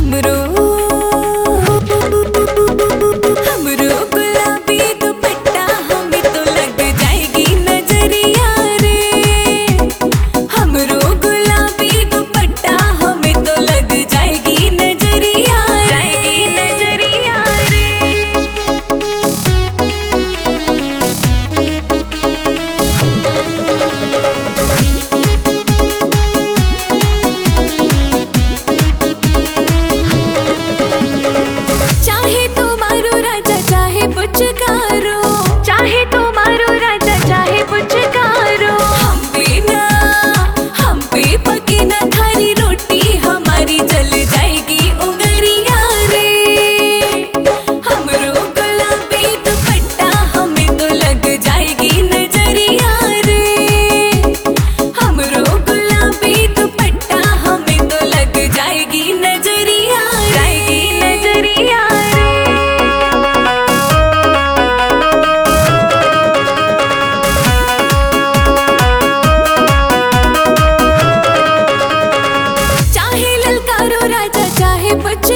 हमरो हमरो गुलाबी दुपट्टा हमें तो लग जाएगी नजरिया रे। हमरो गुलाबी दुपट्टा हमें तो लग जाएगी नजरिया रे। चाहे तो मारो राजा चाहे पुचकारो, चाहे तो मारो राजा चाहे पुचकारो। हम पे पकी ना थारी रोटी हमारी जल जाएगी उंगरिया रे। हमरो गुलाबी दुपट्टा हमें तो लग जाएगी नजरिया रे। हमरो गुलाबी दुपट्टा हमें तो लग जाएगी नजरिया रे। चाहे ललकारो राजा चाहे